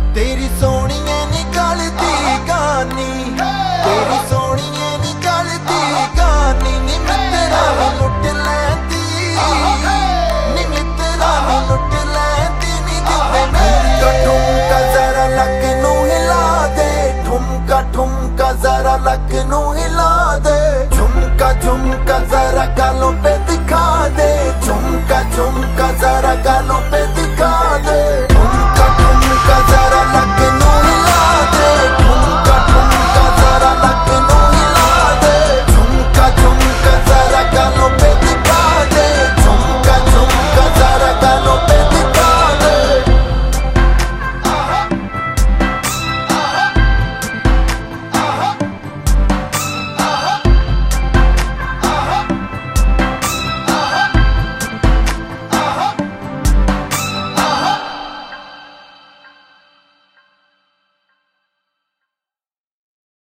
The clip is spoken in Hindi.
तेरी सोहणिए निकलती गानी, तेरी सोहणिए निकलती गानी, नी मित्तरा वी लुट लैंदी, नी मित्तरा वी लुट लैंदी, नी जिद्दे मेरी ठुमका जरा लक नू हिला दे, ठुमका ठुमका जरा लक नू हिला दे, झुमका झुमका जरा गालों पे दिखा दे, झुमका झुमका जरा गालों पे दिखा दे।